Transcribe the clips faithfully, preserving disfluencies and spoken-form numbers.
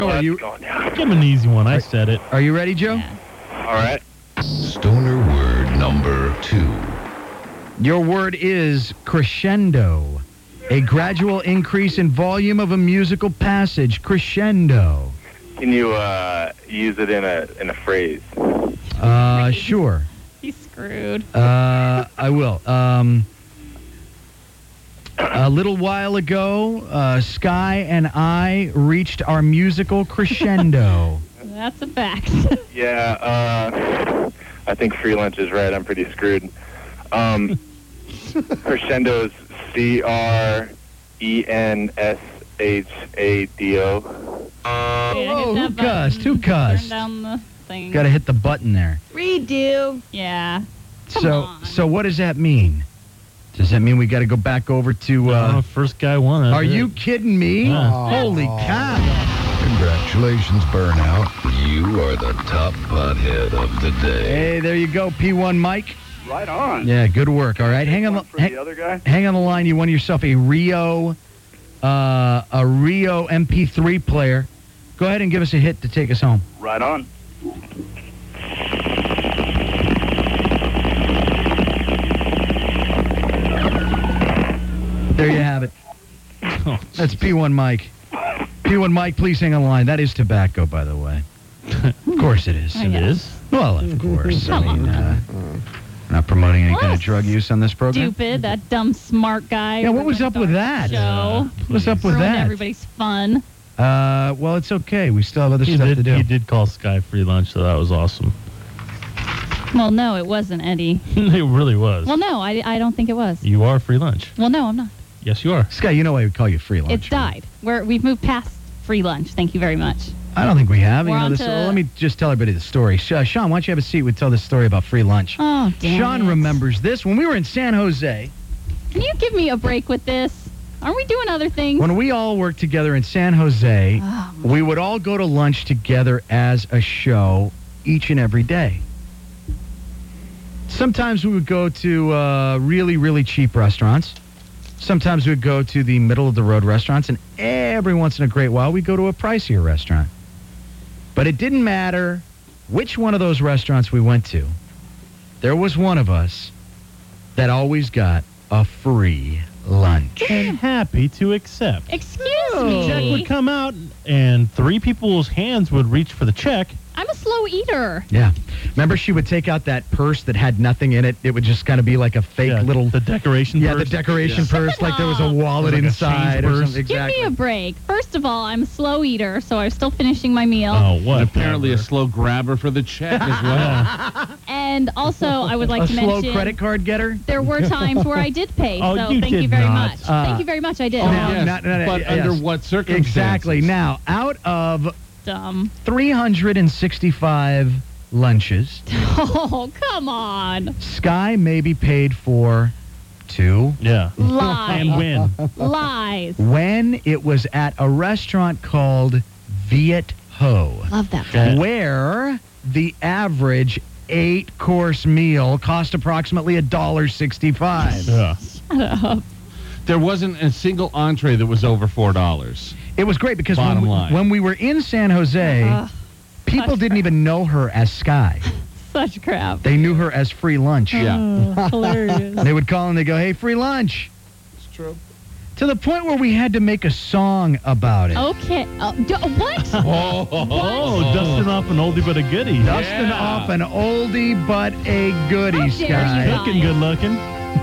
Oh, are you? Going down. Give him an easy one. I said it. Are you ready, Joe? Yeah. All right. Stoner word number two. Your word is crescendo. A gradual increase in volume of a musical passage. Crescendo. Can you uh, use it in a in a phrase? Uh, sure. He's screwed. Uh, I will. Um, a little while ago, uh, Sky and I reached our musical crescendo. That's a fact. Yeah. Uh, I think free lunch is right. I'm pretty screwed. Um, crescendo's C R E N S H A D O. Yeah, hit oh, that who cussed? button. Who cussed? Turn down the thing. Got to hit the button there. Redo. Yeah. Come so, on. so what does that mean? Does that mean we got to go back over to? Uh, Uh, first guy won. That's are it. you kidding me? Yeah. Holy cow! Congratulations, Burnout. You are the top pothead of the day. Hey, there you go, P one Mike. Right on. Yeah, good work. All right, hang on. One The, for hang, the other guy. hang on the line. You won yourself a Rio, uh, a Rio M P three player. Go ahead and give us a hit to take us home. Right on. There you have it. Oh, That's P one Mike. P one Mike, please hang on the line. That is tobacco, by the way. Of course it is. Oh, it yeah. is. Well, of course. I Come mean, uh, not promoting any kind of drug use on this program. Stupid. That dumb smart guy. Yeah, what was ruined up with our that? Show. What's up with Ruined that? everybody's fun. Uh, well, it's okay. We still have other He stuff did, to do. he did call Sky free lunch, so that was awesome. Well, no, it wasn't, Eddie. It really was. Well, no, I, I don't think it was. You are free lunch. Well, no, I'm not. Yes, you are. Sky, you know why we call you free lunch. It's died. We're, we've moved past free lunch. Thank you very much. I don't think we have. We're You know, on this, to- well, let me just tell everybody the story. Sh- uh, Sean, why don't you have a seat? We tell this story about free lunch. Oh, damn Sean it. remembers this. When we were in San Jose, Can you give me a break with this? Aren't we doing other things? when we all worked together in San Jose, Oh, we would all go to lunch together as a show each and every day. Sometimes we would go to uh, really, really cheap restaurants. Sometimes we would go to the middle-of-the-road restaurants, and every once in a great while, we'd go to a pricier restaurant. But it didn't matter which one of those restaurants we went to. There was one of us that always got a free lunch. And happy to accept. Excuse The check me. would come out, and three people's hands would reach for the check. I'm a slow eater. Yeah. Remember, she would take out that purse that had nothing in it. It would just kind of be like a fake Yeah, little... the decoration Yeah, purse. the decoration purse, like there was a wallet Like a inside change or purse. something. Exactly. Give me a break. First of all, I'm a slow eater, so I'm still finishing my meal. Oh, what? Apparently a slow grabber for the check as well. And also, I would like a to slow mention credit card getter? there were times where I did pay. Oh, so you thank you did very not. much. Uh, thank you very much. I did. Oh, Now- yes, no, no, no, but yes. under what circumstances? Exactly. Now, out of Dumb. three hundred sixty-five lunches, Oh, come on. Sky maybe paid for two. Yeah. Lies. And win. Lies. When it was at a restaurant called Viet Ho, Love that. Yeah. where the average eight-course meal cost approximately one dollar sixty-five. Yeah. Shut up. There wasn't a single entree that was over four dollars. It was great because when Bottom we, line. when we were in San Jose, Ugh, people such didn't crap. even know her as Sky. Such crap. They knew her as free lunch. Yeah. Oh, hilarious. They would call and they go, hey, free lunch. It's true. To the point where we had to make a song about it. Okay. Oh, d- what? Oh, Oh, dusting off an oldie but a goodie. Dusting Yeah. off an oldie but a goodie, How dare Sky. you. Looking good looking.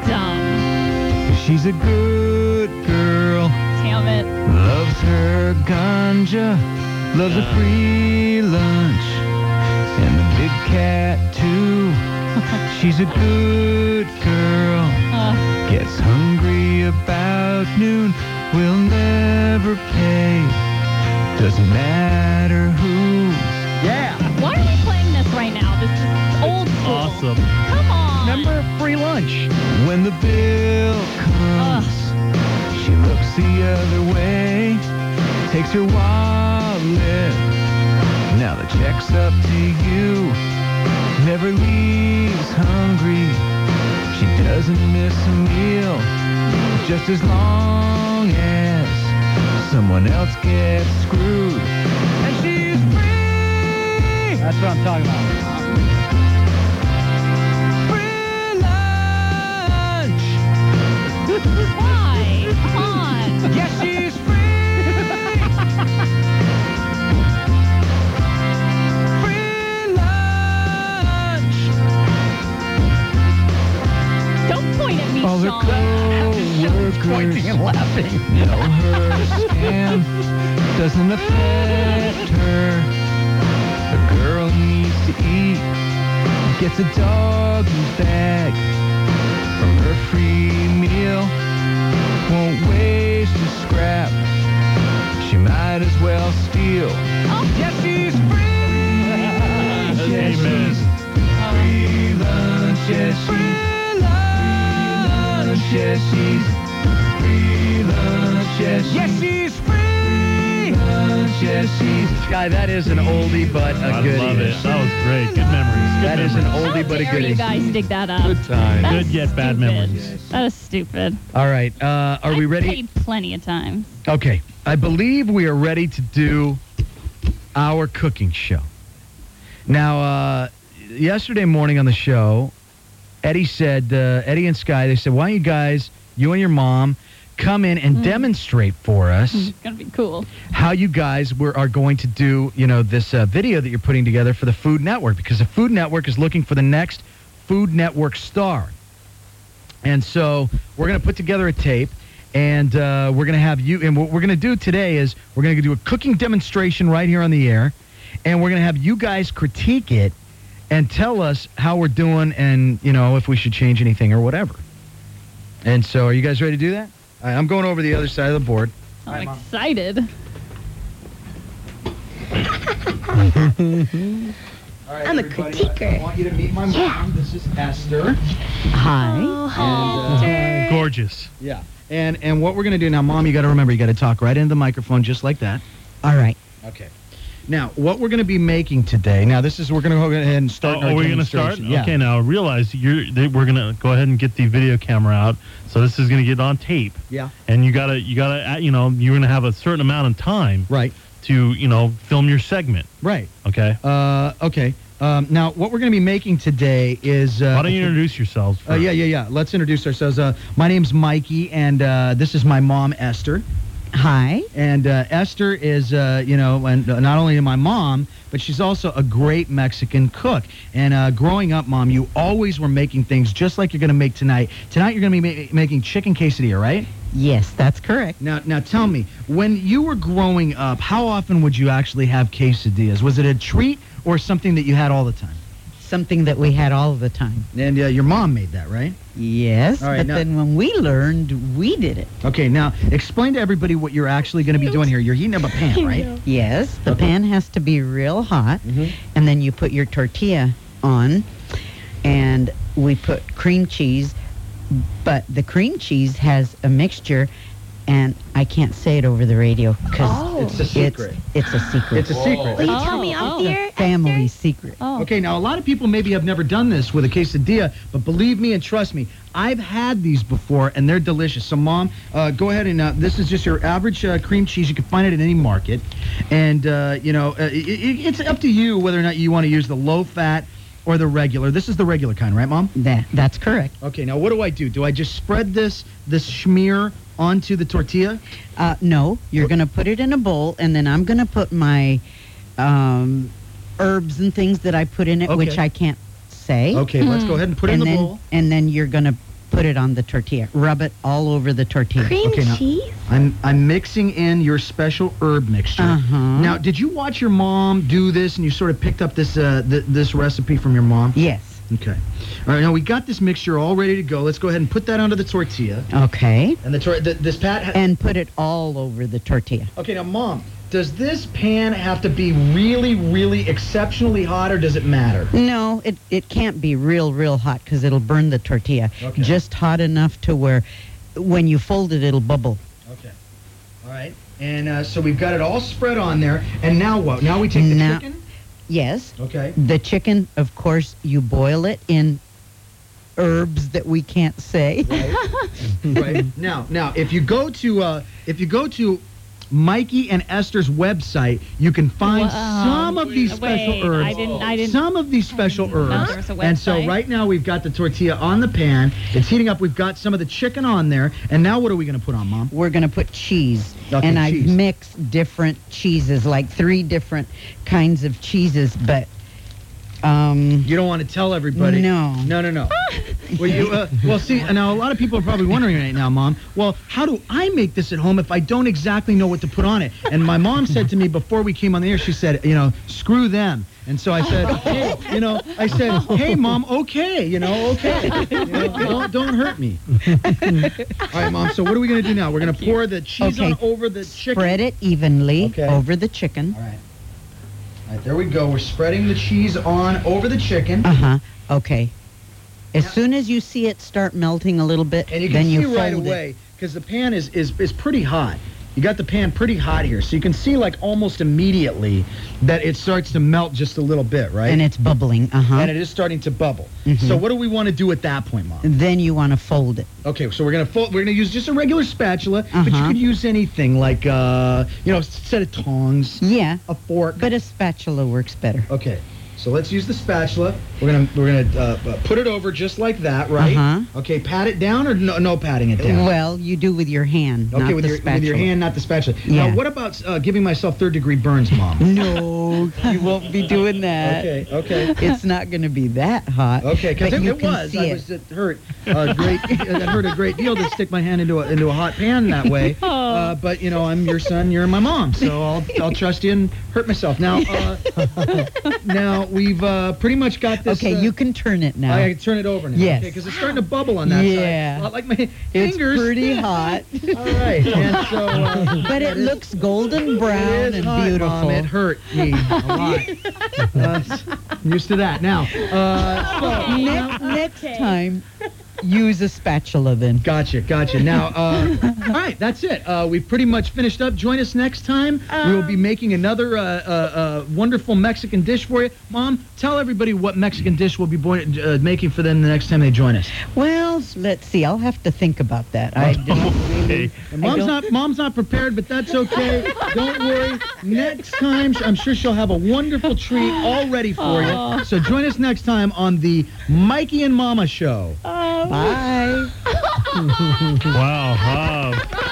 Dumb. She's a good girl, Damn it. loves her ganja, loves a free lunch, and the big cat too. She's a good girl, Uh, gets hungry about noon, will never pay, doesn't matter who. Yeah. why are we playing this right now? This is old school. Awesome. Come on. Remember free lunch? When the bill comes, she looks the other way, takes her wallet. Now the check's up to you. Never leaves hungry. She doesn't miss a meal, just as long as someone else gets screwed. And That's what I'm talking about. Free lunch. Why? Come on. Yes, she's free. Free lunch. Don't point at me, All the Sean. co-workers pointing and laughing. know her scam Doesn't affect her. A girl needs to eat. Gets a doggy bag From her free meal, won't waste a scrap. she might as well steal. Yes, she's free. Yes, Amen. she's free lunch. Yes, she's free lunch. Yes, she's free lunch. Yes, she's free lunch. Yes, she's. Guy, that is an oldie but a I goodie. love it. That was great. Good memories. Good That is an memories. oldie How but a dare goodie. you guys dig that up? Good time. That's Good yet bad stupid. memories. That is stupid. All right, uh, are we I've ready? paid plenty of times. Okay, I believe we are ready to do our cooking show. Now, uh, yesterday morning on the show, Eddie said, uh, Eddie and Sky, they said, why don't you guys, you and your mom, come in and demonstrate for us It's gonna be cool. how you guys were, are going to do, you know, this uh, video that you're putting together for the Food Network, because the Food Network is looking for the next Food Network star. And so we're going to put together a tape, and uh, we're going to have you, and what we're going to do today is we're going to do a cooking demonstration right here on the air, and we're going to have you guys critique it and tell us how we're doing and, you know, if we should change anything or whatever. And so are you guys ready to do that? All right, I'm going over the other side of the board. I'm excited. All right, I'm a everybody, critiquer. I want you to meet my mom. This is Esther. Hi. Oh, And, uh, Gorgeous. Yeah. And and what we're going to do now, Mom, you got to remember, you got to talk right into the microphone just like that. All right. Okay. Now, what we're going to be making today, now this is, we're going to go ahead and start Oh, our are we going to start? demonstration. Yeah. Okay, now realize you're. They, we're going to go ahead and get the video camera out. So this is going to get on tape, Yeah. and you gotta, you gotta, uh, you know, you're going to have a certain amount of time Right. to, you know, film your segment. Right. Okay. Uh, okay. Um, now, what we're going to be making today is... Uh, Why don't you introduce yourselves? Uh, yeah, yeah, yeah. Let's introduce ourselves. Uh, my name's Mikey, and uh, this is my mom, Esther. Hi. And uh, Esther is, uh, you know, and uh, not only my mom, but she's also a great Mexican cook. And uh, growing up, Mom, you always were making things just like you're going to make tonight. Tonight, you're going to be ma- making chicken quesadilla, right? Yes, that's correct. Now, now, tell me, when you were growing up, how often would you actually have quesadillas? Was it a treat or something that you had all the time? Something that we had all the time. And uh, your mom made that, right? Yes, All right, but now- then when we learned, we did it. Okay, now explain to everybody what you're actually going to be doing here. You're heating up a pan, right? Yes, the Okay. pan has to be real hot, Mhm. and then you put your tortilla on, and we put cream cheese, but the cream cheese has a mixture, and I can't say it over the radio because Oh. It's a secret. It's, a secret. It's a secret. Will you tell me off the air, family secret. Oh. Okay, now a lot of people maybe have never done this with a quesadilla, but believe me and trust me, I've had these before and they're delicious. So, Mom, uh, go ahead and uh, this is just your average uh, cream cheese. You can find it at any market, and uh, you know uh, it, it, it's up to you whether or not you want to use the low fat or the regular. This is the regular kind, right, Mom? That that's correct. Okay, now what do I do? Do I just spread this this schmear onto the tortilla? Uh, no, you're going to put it in a bowl, and then I'm going to put my um, herbs and things that I put in it, which Okay. I can't say. Okay, let's go ahead and put it and in the then, bowl. And then you're going to put it on the tortilla. Rub it all over the tortilla. Cream Okay, now- cheese? I'm I'm mixing in your special herb mixture. Uh-huh. Now, did you watch your mom do this, and you sort of picked up this uh, th- this recipe from your mom? Yes. Okay. All right. Now we got this mixture all ready to go. Let's go ahead and put that onto the tortilla. Okay. And the, tor- the this pat. Ha- And put it all over the tortilla. okay. Now, Mom, does this pan have to be really, really exceptionally hot, or does it matter? No, it, it can't be real, real hot because it'll burn the tortilla. Okay. Just hot enough to where when you fold it, it'll bubble. Okay. All right. And uh, so we've got it all spread on there. And now what? Now we take the Now- chicken. Yes. Okay. The chicken, of course, you boil it in herbs that we can't say. Right. Right. Now, now, if you go to uh, if you go to Mikey and Esther's website, you can find Wow. some of these Wait, special herbs. I didn't. I didn't. Some of these special know herbs. there was a And so website. right now we've got the tortilla on the pan. It's heating up. We've got some of the chicken on there. And now what are we going to put on, Mom? We're going to put cheese. Okay, and I've cheese. mixed different cheeses, like three different kinds of cheeses, but um, You don't want to tell everybody. No. No, no, no. well, you, uh, well, see, now a lot of people are probably wondering right now, Mom, well, how do I make this at home if I don't exactly know what to put on it? And my mom said to me before we came on the air, she said, you know, screw them. And so I said, hey, you know, I said, hey, Mom, okay, you know, okay. You know, don't, don't hurt me. All right, Mom, so what are we going to do now? We're going to pour the cheese Okay. on over the chicken. spread it evenly Okay. over the chicken. All right. All right, there we go. We're spreading the cheese on over the chicken. Uh-huh. Okay. As soon as you see it start melting a little bit, And you then can you see right fold it. away, because the pan is, is, is pretty hot. You got the pan pretty hot here, so you can see like almost immediately that it starts to melt just a little bit, right? And it's bubbling. Uh-huh. And it is starting to bubble. Mhm. So what do we want to do at that point, Mom? Then you want to fold it. Okay, so we're gonna fold, we're gonna use just a regular spatula, but you Uh-huh. could use anything like uh, you know, a set of tongs, Yeah, a fork. but a spatula works better. Okay, so let's use the spatula. We're gonna we're gonna uh, uh, put it over just like that, right? Uh-huh. Okay, pat it down or no, no patting it down? Well, you do with your hand, Okay, not with the your spatula. with your hand, not the spatula. Yeah. Now, what about uh, giving myself third degree burns, Mom? No, you won't be doing that. Okay, okay, It's not going to be that hot. okay. Because but it, you it can was, see I it. was it hurt a great, it hurt a great deal to stick my hand into a into a hot pan that way. Uh, but you know, I'm your son, you're my mom, so I'll I'll trust you and hurt myself. Now, uh, now we've uh, pretty much got this. Okay, uh, you can turn it now. I can turn it over now. Yes. Okay, because it's starting to bubble on that Yeah. side. A lot like my it's fingers. pretty hot, All right, and so. Uh, but it looks golden brown It is and hot, beautiful. Mom. It hurt me a lot. Uh, I'm used to that now. Uh, so, Ne- next time, use a spatula then. gotcha, gotcha. Now, uh, all right, that's it. Uh, we've pretty much finished up. Join us next time. we will be making another uh, uh, uh, wonderful Mexican dish for you. Mom, tell everybody what Mexican dish we'll be bo- uh, making for them the next time they join us. Well, let's see. I'll have to think about that. I don't really. Okay. And mom's don't- not mom's not prepared, but that's okay. Don't worry. Next time, I'm sure she'll have a wonderful treat all ready for you. So join us next time on the Mikey and Mama Show. Bye. Wow, Bob.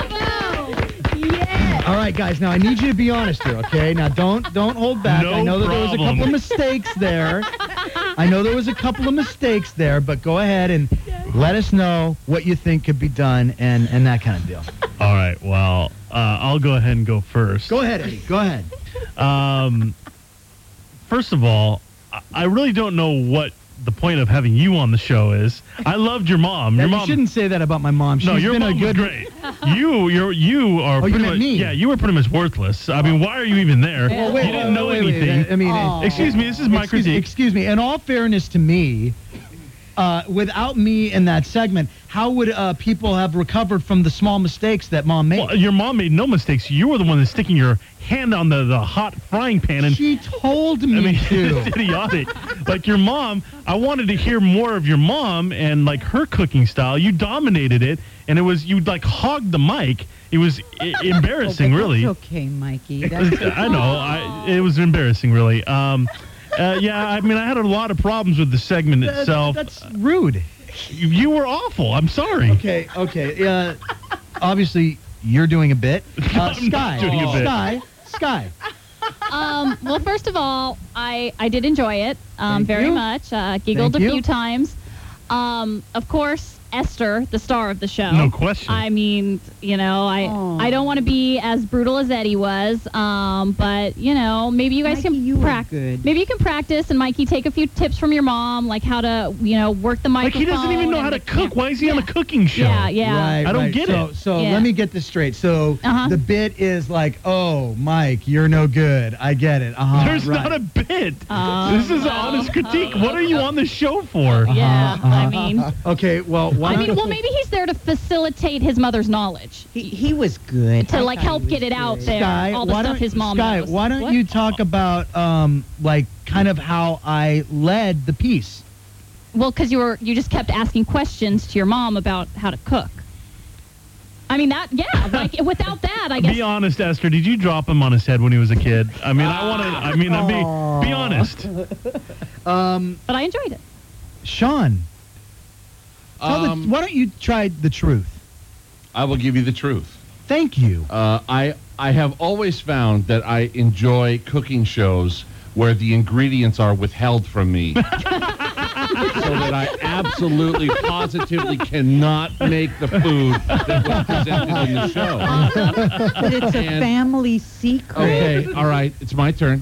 All right, guys. Now I need you to be honest here, okay? Now don't don't hold back. No I know that there was a problem. couple of mistakes there. I know there was a couple of mistakes there, but go ahead and let us know what you think could be done and and that kind of deal. All right, well, uh, I'll go ahead and go first. Go ahead, Eddie. Go ahead. Um, first of all, I- I really don't know what the point of having you on the show is. I loved your mom. Your you mom. shouldn't say that about my mom. She's No, your been mom a good. was great. You, you're, you are Oh, you pretty meant much. me. Yeah, you were pretty much worthless. I mean, why are you even there? Well, wait, you didn't wait, know wait, wait, anything. I mean, Aw. Excuse me, this is my excuse, critique. excuse me. In all fairness to me, uh, without me in that segment, how would uh, people have recovered from the small mistakes that mom made? Well, your mom made no mistakes. You were the one that's sticking your hand on the, the hot frying pan and. She told me I mean, to. it's idiotic. Like your mom, I wanted to hear more of your mom and like her cooking style. You dominated it, and it was you like hogged the mic. It was I- embarrassing, Oh, but really. That's okay, Mikey. That's I know. I, it was embarrassing, really. Um, uh, yeah, I mean, I had a lot of problems with the segment That- itself. That's rude. You, you were awful. I'm sorry. Okay, okay. Uh, obviously, you're doing a bit. Uh, I'm not Sky, doing a bit. Sky, Sky. Um, well, first of all, I, I did enjoy it um, Thank very you. much. Uh, giggled Thank a you. few times. Um, of course, Esther, the star of the show. No question. I mean, you know, I Aw. I don't want to be as brutal as Eddie was, um, but you know, maybe you guys Mikey, can you were practice. good. Maybe you can practice, and Mikey, take a few tips from your mom, like how to, you know, work the Like microphone. he doesn't even know how and to the- cook. Why is he on a cooking show? Yeah, yeah. Right, I don't right. get so, it. So Yeah. let me get this straight. So Uh-huh. the bit is like, oh, Mike, you're no good. I get it. Uh-huh, There's right. not a bit. Oh, this is an well. honest critique. What are you on the show for? Yeah, Uh-huh, I uh-huh. mean, Okay, well, why I mean, not- well, maybe he's there to facilitate his mother's knowledge. he, he was good. To I like thought he help was get it out good. there, Sky, all the why stuff don't, his mom Sky, knows. why don't What? you talk about um, like kind of how I led the piece? Well, because you were you just kept asking questions to your mom about how to cook. I mean, that, yeah, like, without that, I guess. Be honest, Esther. Did you drop him on his head when he was a kid? I mean, I want to. I mean, I be be honest. Um, But I enjoyed it. Sean, tell the- Um, why don't you try the truth? I will give you the truth. Thank you. Uh, I I have always found that I enjoy cooking shows where the ingredients are withheld from me, so that I absolutely, positively cannot make the food that was presented in the show. But it's a And- family secret. Okay, all right, it's my turn.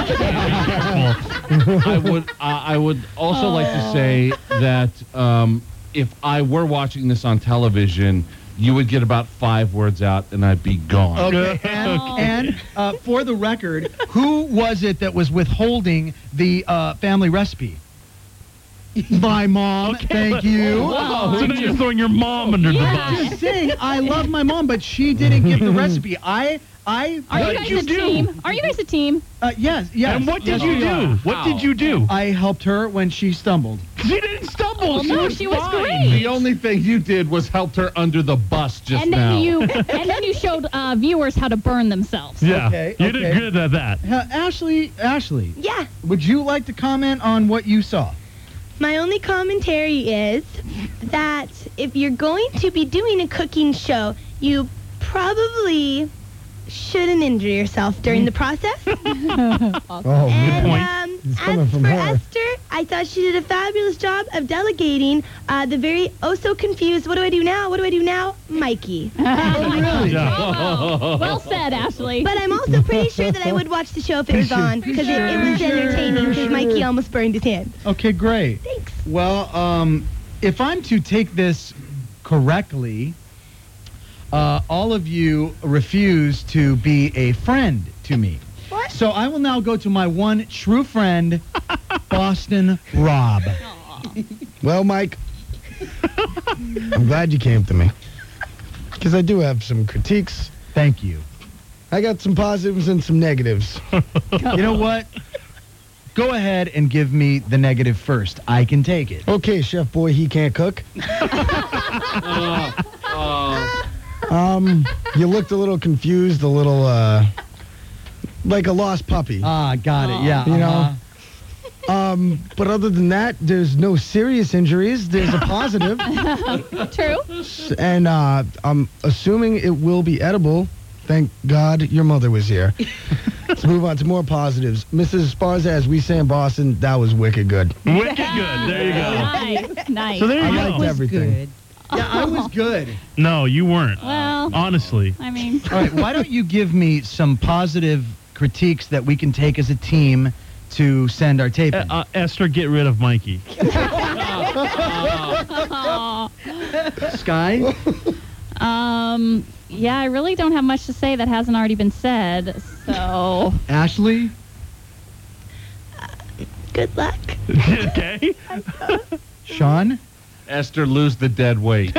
I would uh, I would also like to say that um, if I were watching this on television, you would get about five words out and I'd be gone. Okay, and, and uh, for the record, who was it that was withholding the uh, family recipe? My mom, thank you. Wow. So now you're throwing your mom under the Yeah. bus. Just saying, I love my mom, but she didn't give the recipe. I, I, Are What you did guys you a do? team? Are you guys a team? uh, yes, yes. And what did yes, you we do? are. What did you do? I helped her when she stumbled. She didn't stumble. Well, no, she was fine. great. The only thing you did was helped her under the bus just And then now. you and then you showed uh, viewers how to burn themselves. Yeah, Okay, you okay. did good at that. Uh, Ashley, Ashley, Yeah. would you like to comment on what you saw? My only commentary is that if you're going to be doing a cooking show, you probably shouldn't injure yourself during the process. Oh, and point. um, It's as coming for from her. Esther, I thought she did a fabulous job of delegating uh, the very oh so confused, what do I do now? What do I do now? Mikey. Really? Bravo. Well said, Ashley. But I'm also pretty sure that I would watch the show if it was on because it, it was entertaining because Mikey almost burned his hand. Okay, great. Thanks. Well, um, if I'm to take this correctly, uh, all of you refuse to be a friend to me. What? So I will now go to my one true friend, Boston Rob. Well, Mike, I'm glad you came to me. Because I do have some critiques. Thank you. I got some positives and some negatives. You know what? Go ahead and give me the negative first. I can take it. Okay, Chef Boy, he can't cook. Uh, uh, Um, you looked a little confused, a little, uh, like a lost puppy. Ah, got it. Yeah. You know? uh-huh. Um, but other than that, there's no serious injuries. There's a positive. True. And uh, I'm assuming it will be edible. Thank God your mother was here. Let's move on to more positives. Missus Sparza, as we say in Boston, that was wicked good. Wicked good. There you go. Nice. Nice. So there I you liked go. everything. Good. Yeah, I was good. No, you weren't. Well, Honestly. I mean, All right, why don't you give me some positive critiques that we can take as a team to send our tape Uh, in? uh, Esther, get rid of Mikey. Sky? um, yeah, I really don't have much to say that hasn't already been said. So, Ashley? Good luck. Okay. Sean? Esther, lose the dead weight.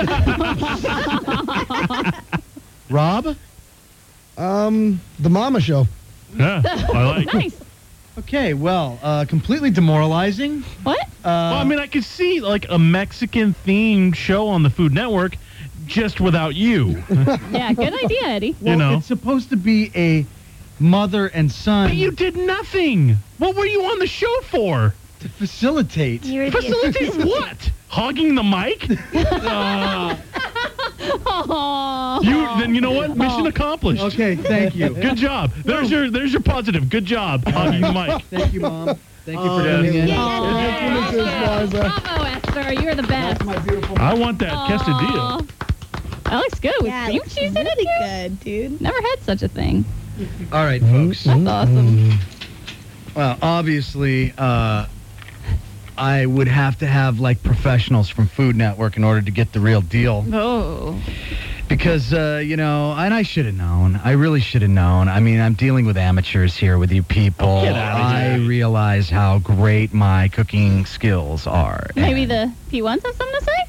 Rob? Um, the Mama Show. Yeah, I like. nice. Okay, well, uh, completely demoralizing. What? Uh, Well, I mean, I could see like a Mexican themed show on the Food Network, just without you. Yeah, good idea, Eddie. well, you know. it's supposed to be a mother and son But you did nothing. What were you on the show for? to facilitate. You're the Facilitate what? Hogging the mic? Uh, Aw. you then you know what? Mission accomplished. Okay, thank you. Good job. There's your there's your positive. Good job hogging the mic. Thank you, Mom. Thank you for Oh, tuning in. Yeah. Thank you, Missus Sparza. Bravo, Esther. You're the best. My beautiful I want that Aw. quesadilla. That looks good with Yeah, cream looks cheese in it, really too. good, dude. Never had such a thing. All right, folks. That's awesome. Well, obviously, uh, I would have to have like professionals from Food Network in order to get the real deal. Oh. Because, uh, you know, and I should have known. I really should have known. I mean, I'm dealing with amateurs here with you people. Get outta I here. realize how great my cooking skills are. Maybe And- the P ones have something to say?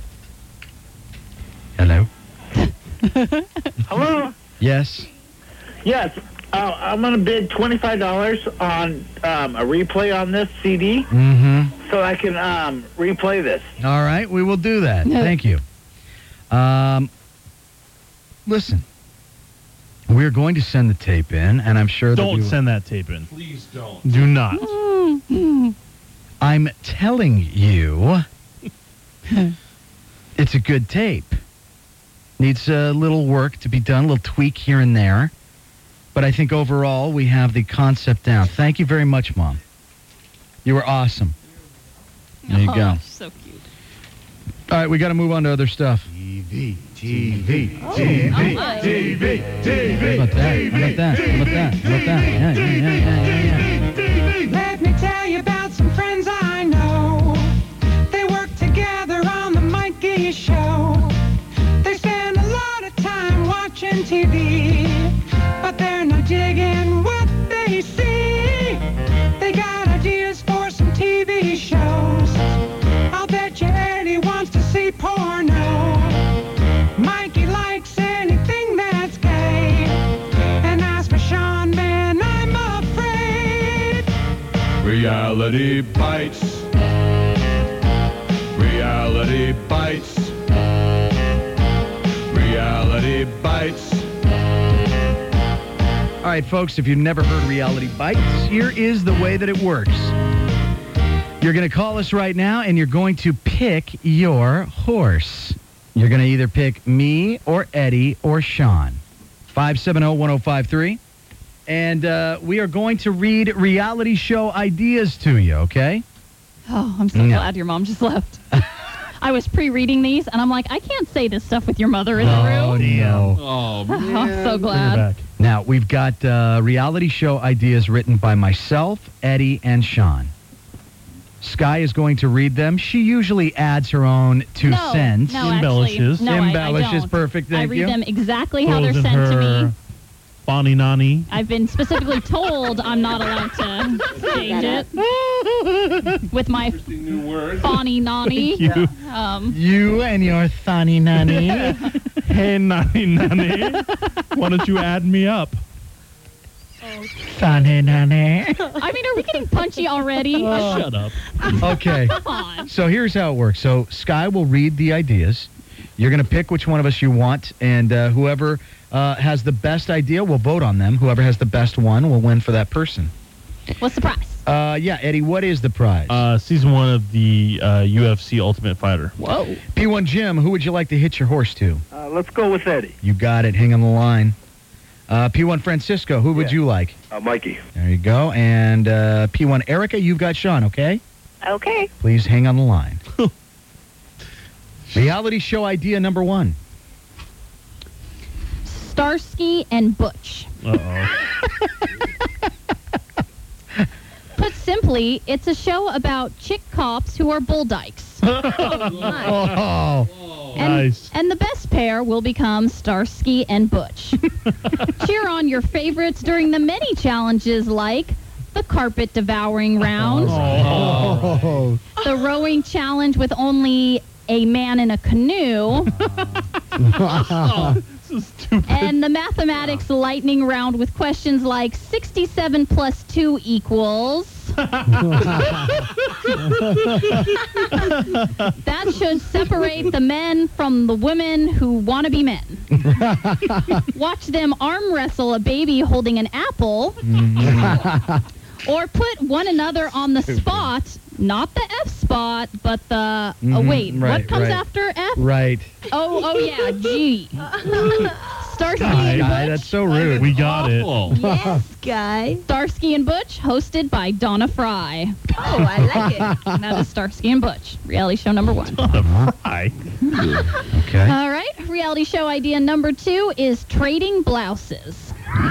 Hello? Hello? Yes? Yes. Uh, I'm going to bid twenty-five dollars on um, a replay on this C D Mm-hmm. so I can um, replay this. All right, we will do that. Thank you. Um, listen. We're going to send the tape in, and I'm sure that Don't we- send that tape in. Please don't. Do not. I'm telling you, it's a good tape. Needs a little work to be done, a little tweak here and there. But I think overall we have the concept down. Thank you very much, Mom. You were awesome. There you Oh, go. so cute. All right, we got to move on to other stuff. T V, T V, Oh, T V, my. T V, T V. How about that? How about that? How about that? How about that? Yeah, yeah, yeah, yeah, yeah, yeah. Let me tell you about some friends I know. They work together on the Mikey Show. They spend a lot of time watching T V, but they're not digging what they see. They got ideas for some T V shows. I'll bet you Eddie wants to see porno. Mikey likes anything that's gay. And as for Sean, man, I'm afraid. Reality bites. Reality bites. Reality bites. All right, folks, if you've never heard Reality Bites, here is the way that it works. You're going to call us right now, and you're going to pick your horse. You're going to either pick me or Eddie or Sean. five seven zero, one zero five three. And uh, we are going to read reality show ideas to you, okay? Oh, I'm so No. glad your mom just left. I was pre-reading these, and I'm like, I can't say this stuff with your mother in the Oh, room. no. Oh, I'm man. so Bring her glad. back. Now, we've got uh, reality show ideas written by myself, Eddie, and Sean. Sky is going to read them. She usually adds her own two no, cents. No, Embellishes. Actually, no, I- I Embellishes, don't. perfect, I thank read you. them exactly how they're Pulls in sent to her me. Bonnie Nani. I've been specifically told I'm not allowed to change it with my Interesting new word. Bonnie Nani. You. Um, You and your thani nani. Hey, Nani Nani. Why don't you add me up? Thani nani. I mean, are we getting punchy already? Shut up. Okay. Come on. So here's how it works. So Sky will read the ideas. You're going to pick which one of us you want, and uh, whoever uh, has the best idea will vote on them. Whoever has the best one will win for that person. What's the prize? Uh, yeah, Eddie, what is the prize? Uh, season one of the uh, U F C Ultimate Fighter. Whoa. P one Jim, who would you like to hitch your horse to? Uh, let's go with Eddie. You got it. Hang on the line. Uh, P one Francisco, who would Yeah. you like? Uh, Mikey. There you go. And uh, P one Erica, you've got Sean, okay? Okay. Please hang on the line. Reality show idea number one. Starsky and Butch. Uh-oh. Put simply, it's a show about chick cops who are bull dykes. Oh, And, Nice. and the best pair will become Starsky and Butch. Cheer on your favorites during the many challenges like the carpet devouring round, Oh. the rowing challenge with only a man in a canoe, This is stupid. and the mathematics lightning round with questions like sixty-seven plus two equals. That should separate the men from the women who want to be men. Watch them arm wrestle a baby holding an apple. Or put one another on the spot, not the F spot, but the, oh Mhm, wait, right, what comes right. after F? right. Oh, oh yeah, G. Starsky Guy, and Butch. that's so rude. We got it. Awful. Yes, guy. Starsky and Butch, hosted by Donna Fry. Oh, I like it. And that is Starsky and Butch, reality show number one. Hi. Okay. All right, reality show idea number two is trading blouses.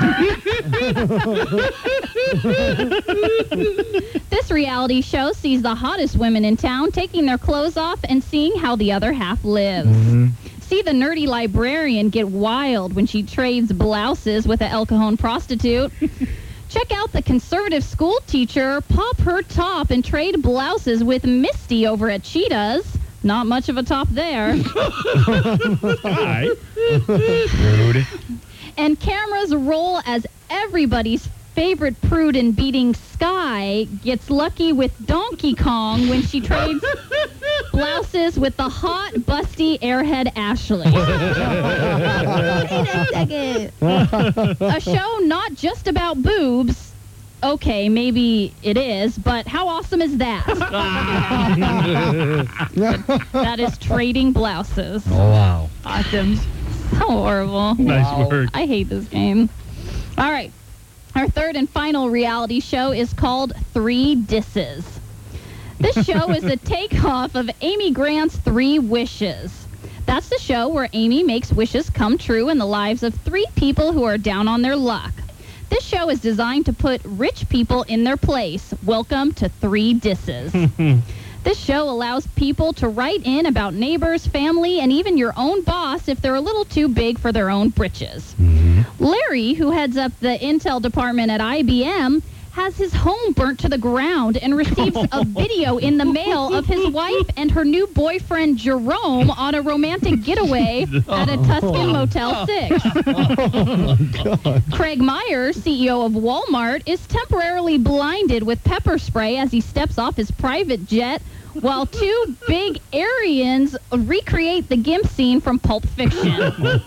This reality show sees the hottest women in town taking their clothes off and seeing how the other half lives. Mhm. See the nerdy librarian get wild when she trades blouses with an El Cajon prostitute. Check out the conservative school teacher pop her top and trade blouses with Misty over at Cheetah's. Not much of a top there. Hi. Rude. And cameras roll as everybody's favorite prude in beating Sky gets lucky with Donkey Kong when she trades blouses with the hot, busty airhead Ashley. Wait a second. A show not just about boobs. Okay, maybe it is, but how awesome is that? That is Trading Blouses. Oh, wow. Awesome. So horrible. Nice work. I hate this game. All right. Our third and final reality show is called Three Disses. This show is a takeoff of Amy Grant's Three Wishes. That's the show where Amy makes wishes come true in the lives of three people who are down on their luck. This show is designed to put rich people in their place. Welcome to Three Disses. This show allows people to write in about neighbors, family, and even your own boss if they're a little too big for their own britches. Larry, who heads up the Intel department at I B M, has his home burnt to the ground and receives a video in the mail of his wife and her new boyfriend Jerome on a romantic getaway at a Tuscan Motel six. Craig Myers, C E O of Walmart, is temporarily blinded with pepper spray as he steps off his private jet while two big Aryans recreate the GIMP scene from Pulp Fiction.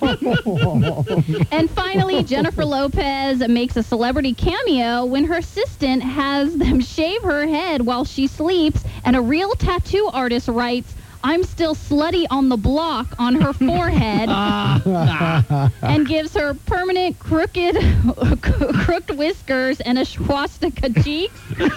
And finally, Jennifer Lopez makes a celebrity cameo when her assistant has them shave her head while she sleeps, and a real tattoo artist writes, "I'm still slutty on the block" on her forehead and gives her permanent crooked crooked whiskers and a swastika cheeks.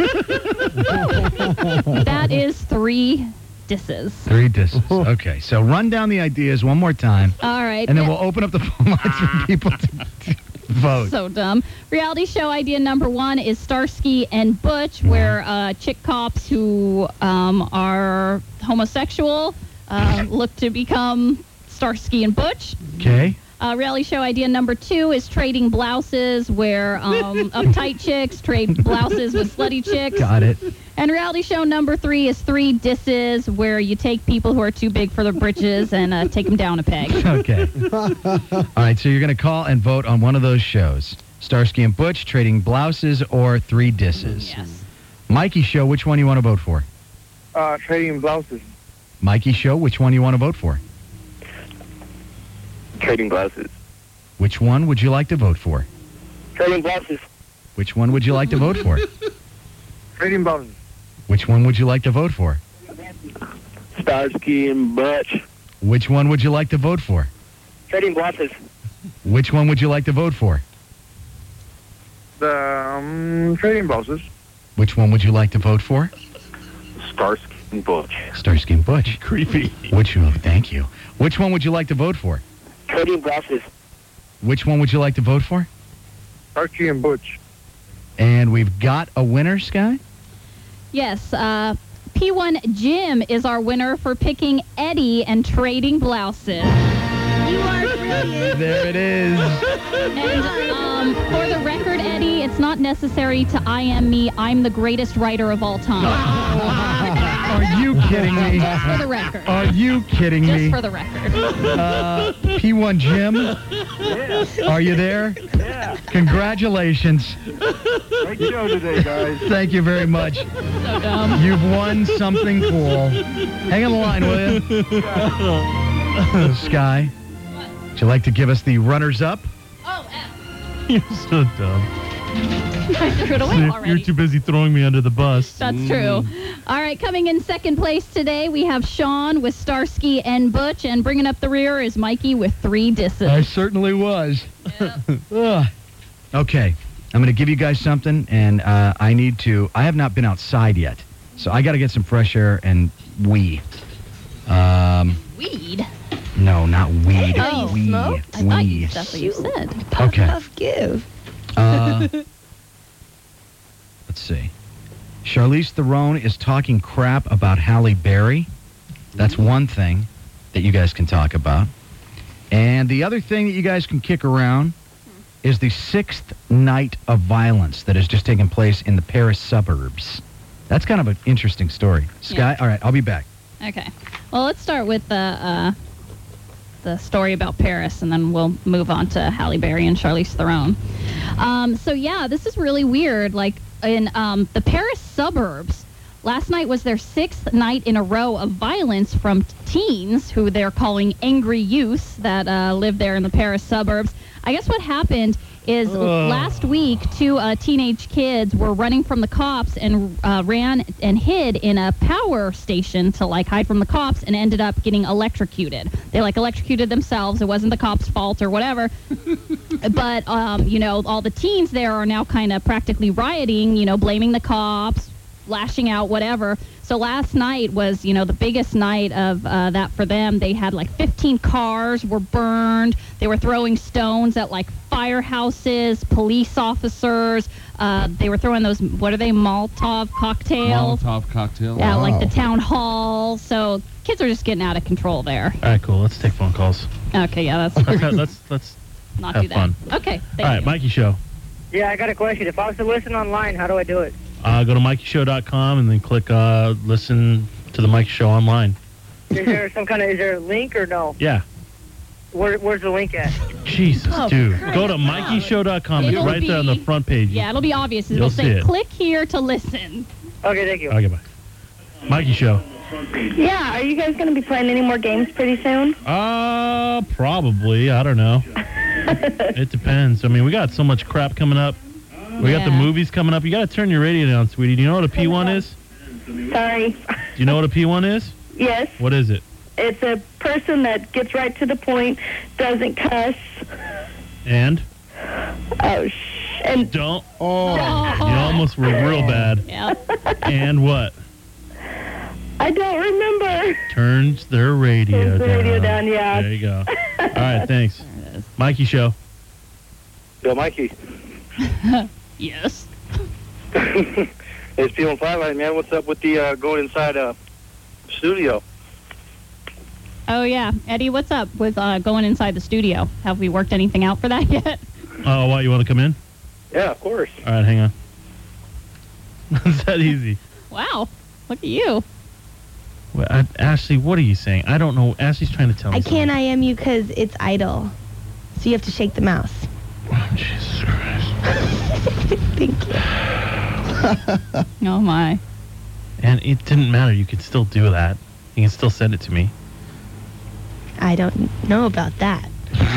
That is Three Disses. Three disses. Okay, so run down the ideas one more time, All right. and then we'll open up the phone lines for people to, to vote. So dumb. Reality show idea number one is Starsky and Butch, where uh, chick cops who um, are homosexual uh, look to become Starsky and Butch. Okay. Uh, reality show idea number two is Trading Blouses, where um, uptight chicks trade blouses with slutty chicks. Got it. And reality show number three is Three Disses, where you take people who are too big for their britches and uh, take them down a peg. Okay. All right, so you're going to call and vote on one of those shows. Starsky and Butch, Trading Blouses, or Three Disses. Yes. Mikey Show, which one you want to vote for? Uh, Trading Blouses. Mikey Show, which one you want to vote for? Trading Blouses. Which one would you like to vote for? Trading Blouses. Which one would you like to vote for? Trading Blouses. Which one would you like to vote for? Starsky and Butch. Which one would you like to vote for? Trading Blouses. Which one would you like to vote for? The um, Trading Blouses. Which one would you like to vote for? Starsky and Butch. Starsky and Butch. Creepy. Which one? Thank you. Which one would you like to vote for? Trading Blouses. Which one would you like to vote for? Starsky and Butch. And we've got a winner, Sky? Yes, uh, P one Jim is our winner for picking Eddie and Trading Blouses. You are brilliant. There it is. And um, for the record, Eddie, it's not necessary to I am me. I'm the greatest writer of all time. Are you kidding me? Just for the record. Are you kidding Just me? for the record. Uh, P one Jim? Are you there? Yeah. Congratulations. Great show today, guys. Thank you very much. So dumb. You've won something cool. Hang on the line, will you? Sky, would you like to give us the runners-up? Oh, F. You're so dumb. I threw it away You're, already. you're too busy throwing me under the bus. That's true. All right, coming in second place today, we have Sean with Starsky and Butch, and bringing up the rear is Mikey with Three Disses. I certainly was. Ugh. Okay, I'm going to give you guys something, and uh, I need to... I have not been outside yet, so I got to get some fresh air and wee. Um, Weed? no, not weed. Oh, wee. smoke? I thought you, Wee. that's what you said. Puff, Okay. puff, give. Uh, let's see. Charlize Theron is talking crap about Halle Berry. That's one thing that you guys can talk about. And the other thing that you guys can kick around is the sixth night of violence that has just taken place in the Paris suburbs. That's kind of an interesting story. Sky, Yeah. all right, I'll be back. Okay. Well, let's start with the uh, the story about Paris, and then we'll move on to Halle Berry and Charlize Theron. Um, so, yeah, this is really weird. Like, in um, the Paris suburbs, Last night was their sixth night in a row of violence from teens, who they're calling angry youths that uh, live there in the Paris suburbs. I guess what happened is Ugh. last week, two uh, teenage kids were running from the cops and uh, ran and hid in a power station to, like, hide from the cops, and ended up getting electrocuted. They, like, electrocuted themselves. It wasn't the cops' fault or whatever. But, um, you know, all the teens there are now kind of practically rioting, you know, blaming the cops, lashing out, whatever. So last night was, you know, the biggest night of uh, that for them. They had like fifteen cars were burned. They were throwing stones at like firehouses, police officers. Uh, they were throwing those, what are they, Molotov cocktails? Molotov cocktail. Yeah, Wow. like the town hall. So kids are just getting out of control there. All right, cool. Let's take phone calls. Okay, yeah, that's Let's let's, let's not have do that. fun. Okay, thank All right, you. Mikey Show. Yeah, I got a question. If I was to listen online, how do I do it? Uh, go to mikey show dot com and then click uh, listen to the Mikey Show online. Is there some kind of, is there a link or no? Yeah. Where, where's the link at? Jesus, Oh, dude. Christ. Go to mikey show dot com. It's It'll right there on the be- front page. Yeah, it'll be obvious. It'll You'll say, see it. click here to listen. Okay, thank you. Okay, bye. Mikey Show. Yeah, are you guys going to be playing any more games pretty soon? Uh, probably. I don't know. It depends. I mean, we got so much crap coming up. We got the Yeah. movies coming up. You got to turn your radio down, sweetie. Do you know what a P one is? Sorry. Do you know what a P one is? Yes, What is it? it's a person that gets right to the point, doesn't cuss. And? Oh, sh- and Don't. Oh, You almost were real bad. Yeah. And what? I don't remember. Turns their radio Turns the down. radio down, yeah. There you go. All right, thanks. Mikey Show. Yo, Mikey. Yes. It's P one Flatline, man. What's up with the uh, going inside uh, studio? Oh, yeah. Eddie, what's up with uh, going inside the studio? Have we worked anything out for that yet? Oh, what? You want to come in? Yeah, of course. All right, hang on. It's that easy. Wow. Look at you. Well, I, Ashley, what are you saying? I don't know. Ashley's trying to tell me I can't something. I am you because it's idle. So you have to shake the mouse. Oh, Jesus Christ. Thank you. Oh, my. And it didn't matter. You could still do that. You can still send it to me. I don't know about that.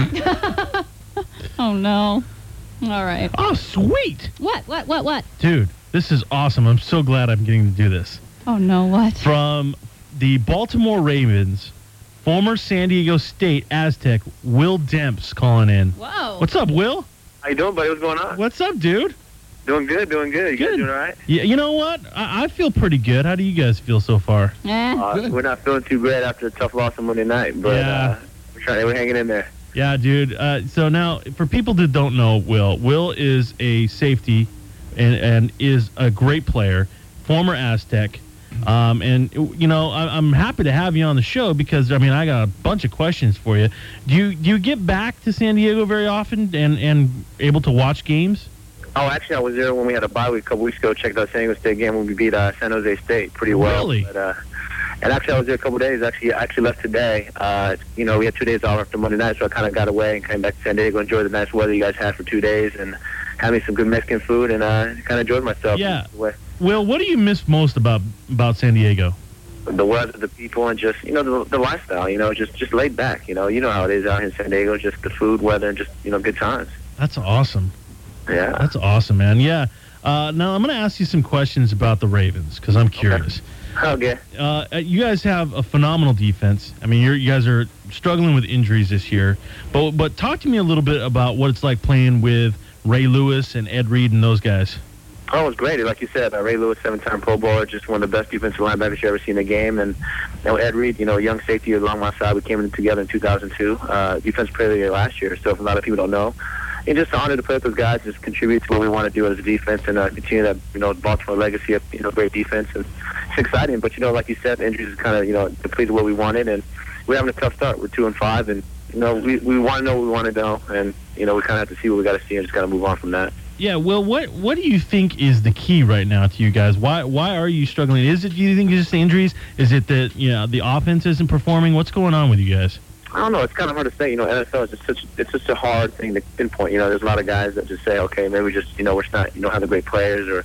Oh, no. All right. Oh, sweet. What? What? What? What? Dude, this is awesome. I'm so glad I'm getting to do this. Oh, no. What? From the Baltimore Ravens, former San Diego State Aztec, Will Demps calling in. Whoa. What's up, Will? How you doing, buddy? What's going on? What's up, dude? Doing good, doing good. You guys Good. doing all right? Yeah, you know what? I, I feel pretty good. How do you guys feel so far? Eh. Uh, we're not feeling too great after a tough loss on Monday night, but Yeah. uh, we're trying. We're hanging in there. Yeah, dude. Uh, so now, for people that don't know Will, Will is a safety and, and is a great player, former Aztec. Um, and, you know, I, I'm happy to have you on the show because, I mean, I got a bunch of questions for you. Do you do you get back to San Diego very often and, and able to watch games? Oh, actually, I was there when we had a bye week a couple weeks ago. Checked out San Diego State game when we beat uh, San Jose State pretty well. Really? But, uh, and actually, I was there a couple days. Actually, I actually left today. Uh, you know, we had two days off after Monday night, so I kind of got away and came back to San Diego, enjoyed the nice weather you guys had for two days, and had me some good Mexican food, and uh, kind of enjoyed myself. Yeah. Way. Will, what do you miss most about about San Diego? The weather, the people, and just, you know, the, the lifestyle, you know, just, just laid back, you know. You know how it is out here in San Diego, just the food, weather, and just, you know, good times. That's awesome. Yeah. That's awesome, man. Yeah. Uh, now, I'm going to ask you some questions about the Ravens because I'm curious. Okay. Uh, you guys have a phenomenal defense. I mean, you're, you guys are struggling with injuries this year. But but talk to me a little bit about what it's like playing with Ray Lewis and Ed Reed and those guys. Oh, it was great. Like you said, uh, Ray Lewis, seven-time Pro Bowler, just one of the best defensive linebackers you ever seen in a game. And you know, Ed Reed, you know, young safety along my side. We came in together in two thousand two, uh, defense player of the year last year. So if a lot of people don't know, it's just an honor to play with those guys, just contribute to what we want to do as a defense and uh, continue that, you know, Baltimore legacy of, you know, great defense. And it's exciting. But, you know, like you said, the injuries kind of, you know, depleted what we wanted. And we're having a tough start. We're two and five. And, you know, we, we want to know what we want to know. And, you know, we kind of have to see what we got to see and just got to move on from that. Yeah, well, what what do you think is the key right now to you guys? Why why are you struggling? Is it, do you think it's just injuries? Is it that, you know, the offense isn't performing? What's going on with you guys? I don't know. It's kind of hard to say. You know, N F L is just such it's just a hard thing to pinpoint. You know, there's a lot of guys that just say, okay, maybe we just, you know, we're just not, you don't have the great players, or,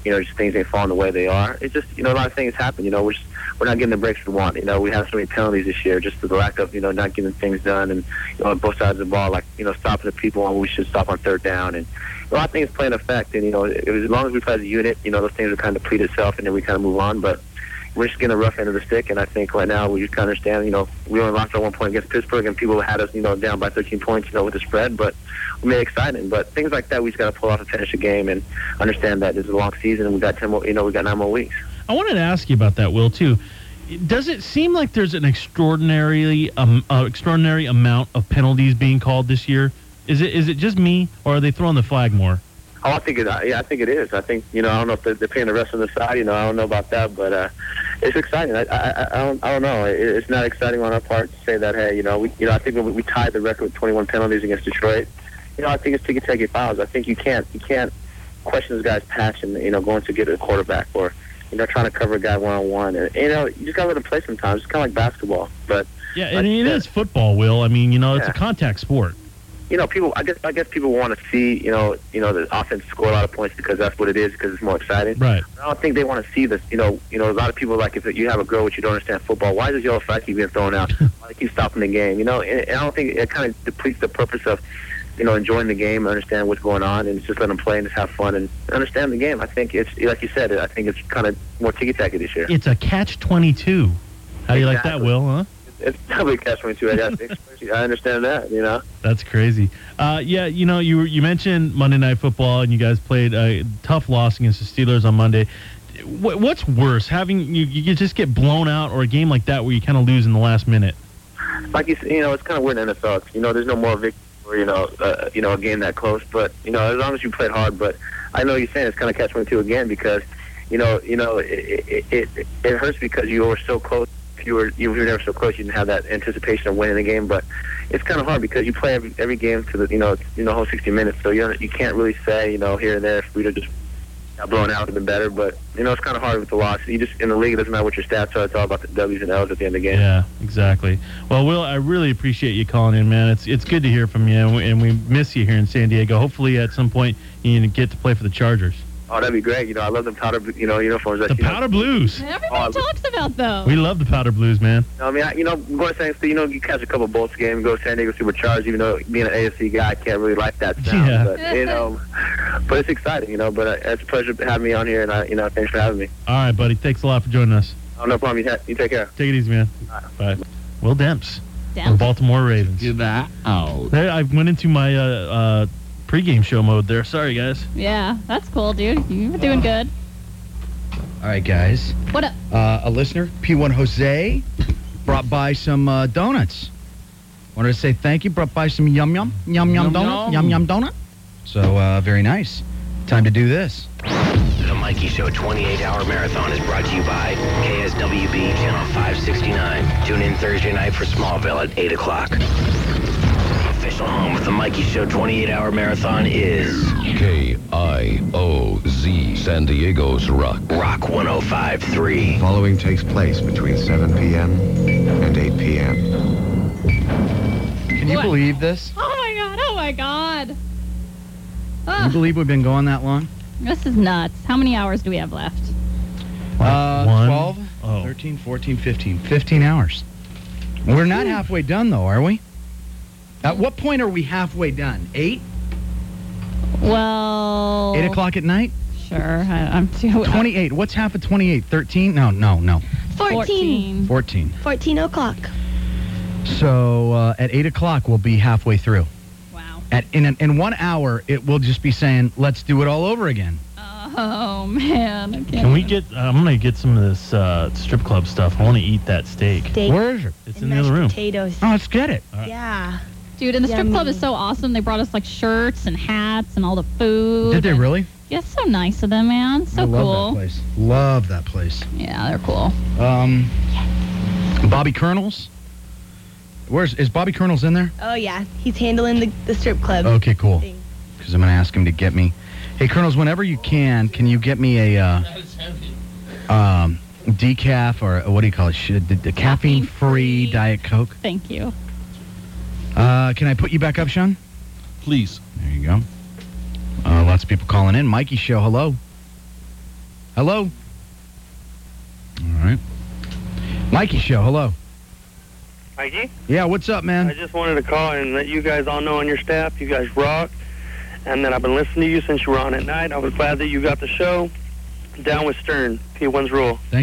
you know, just things ain't falling the way they are. It's just, you know, a lot of things happen. You know, we're just, we're not getting the breaks we want. You know, we have so many penalties this year, just the lack of, you know, not getting things done, and you know, on both sides of the ball, like, you know, stopping the people when we should stop on third down, and a lot of things play an effect. And you know, it was, as long as we play as a unit, you know, those things will kind of deplete itself, and then we kind of move on. But we're just getting the rough end of the stick, and I think right now we just kind of understand, you know, we only lost at one point against Pittsburgh, and people had us, you know, down by thirteen points, you know, with the spread, but we made it exciting. But things like that, we just got to pull off and finish the game, and understand that it's a long season, and we got ten more, you know, we got nine more weeks. I wanted to ask you about that, Will, too. Does it seem like there's an extraordinarily, um, uh, extraordinary amount of penalties being called this year? Is it is it just me, or are they throwing the flag more? Oh, I think it. Yeah, I think it is. I think, you know, I don't know if they're, they're paying the rest on the side. You know, I don't know about that, but uh, it's exciting. I, I, I don't. I don't know. It, it's not exciting on our part to say that. Hey, you know, we. You know, I think when we, we tied the record with twenty-one penalties against Detroit. You know, I think it's ticky-tacky fouls. I think you can't. You can't question this guy's passion. You know, going to get a quarterback, or you know, trying to cover a guy one-on-one. And you know, you just gotta let him play sometimes. It's kind of like basketball, but yeah, and it is football, Will. I mean, you know, it's Yeah. a contact sport. You know, people. I guess. I guess people want to see. You know. You know, the offense score a lot of points because that's what it is. Because it's more exciting. Right. I don't think they want to see this. You know. You know. A lot of people, like, if you have a girl which you don't understand football, why does yellow flag keep being thrown out? Why do they keep stopping the game? You know. And, and I don't think it kind of depletes the purpose of, you know, enjoying the game, understand what's going on, and just let them play and just have fun and understand the game. I think it's like you said. I think it's kind of more ticky-tacky this year. It's a catch twenty-two. How do you like that, Exactly. Will, huh? It's probably a catch twenty-two. I got. I understand that. You know. That's crazy. Uh, yeah, you know, you you mentioned Monday Night Football, and you guys played a tough loss against the Steelers on Monday. What, what's worse, having you, you just get blown out, or a game like that where you kind of lose in the last minute? Like you, said, you know, it's kind of weird in the N F L. You know, there's no more victory or, you know, uh, you know, a game that close. But you know, as long as you played hard. But I know you're saying it's kind of catch twenty-two again because, you know, you know, it it, it it hurts because you were so close. If you were you were never so close, you didn't have that anticipation of winning the game. But it's kind of hard because you play every every game to the you know you know whole sixty minutes. So you know, you can't really say, you know, here and there if we'd have just got blown out, would have been better. But you know, it's kind of hard with the loss. You just in the league, it doesn't matter what your stats are. It's all about the W's and L's at the end of the game. Yeah, exactly. Well, Will, I really appreciate you calling in, man. It's it's good to hear from you, and we, and we miss you here in San Diego. Hopefully, at some point, you can get to play for the Chargers. Oh, that'd be great. You know, I love them powder, you know, uniforms. That, The you know, Powder Blues. Everybody talks about those. We love the Powder Blues, man. I mean, I, you know, going to San Diego, you know, you catch a couple Bolts games, go San Diego Supercharged, even though being an A F C guy, I can't really like that sound. Yeah. But, you know, but it's exciting, you know, but uh, it's a pleasure having me on here, and, I, you know, thanks for having me. All right, buddy. Thanks a lot for joining us. Oh, no problem. You, ha- you take care. Take it easy, man. Bye. Will Demps. Demps. The Baltimore Ravens. Get that out. There, I went into my uh, uh, pregame show mode there. Sorry, guys. Yeah, that's cool, dude. You're doing good. All right, guys. What up? Uh, a listener, P one Jose, brought by some uh, donuts. Wanted to say thank you. Brought by some yum yum yum yum Yum, donut yum. yum yum donut. So uh, very nice. Time to do this. The Mikey Show twenty-eight hour marathon is brought to you by K S W B Channel five sixty-nine. Tune in Thursday night for Smallville at eight o'clock. The official home of the Mikey Show twenty-eight hour marathon is K I O Z, San Diego's Rock. Rock one oh five point three. Following takes place between seven p.m. and eight p.m. Can you What? believe this? Oh my god, oh my god. Can Ugh, you believe we've been going that long? this is nuts. How many hours do we have left? Uh, One. twelve, Oh. thirteen, fourteen, fifteen. fifteen hours. We're not halfway done, though, are we? At what point are we halfway done? Eight? Well... Eight o'clock at night? Sure, I, I'm too... twenty-eight. What's half of twenty-eight? thirteen? No, no, no. fourteen. fourteen. fourteen o'clock. So uh, at eight o'clock, we'll be halfway through. Wow. At in an, in one hour, it will just be saying, "Let's do it all over again." Oh, man. I can't Can we even- get? I'm gonna get some of this uh, strip club stuff. I want to eat that steak. Steak Where is it? It's and in the other mashed room. potatoes. Oh, let's get it. Yeah. Dude, and the strip club Yummy. is so awesome. They brought us, like, shirts and hats and all the food. Did they and- really? Yeah, it's so nice of them, man. So I love cool. that place. Love that place. Yeah, they're cool. Um, Bobby Colonel's. Where's is Bobby Colonel's in there? Oh, yeah. He's handling the, the strip club. Okay, cool. thing. Because I'm gonna ask him to get me. Hey, Colonels, whenever you can, can you get me a uh, um, decaf or what do you call it? Should the, the caffeine-free Diet Coke? Thank you. Uh, can I put you back up, Sean? Please. There you go. Uh, lots of people calling in. Mikey Show, hello. Hello? All right. Mikey Show, hello. Mikey? Yeah, what's up, man? I just wanted to call and let you guys all know on your staff, you guys rock. And that I've been listening to you since you were on at night. I was glad that you got the show. Down with Stern. P one's rule. Thank